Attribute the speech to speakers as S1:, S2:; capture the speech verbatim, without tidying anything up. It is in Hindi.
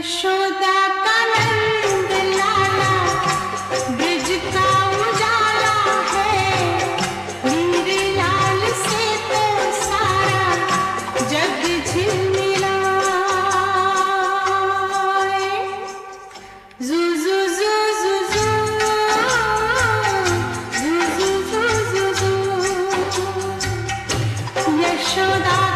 S1: यशोदा का नंद लाला ब्रिज का उजाला है, वीर लाल से तो सारा जग झिलमिलाए। जू जू जू जू जू जू जू जू जू जू यशोदा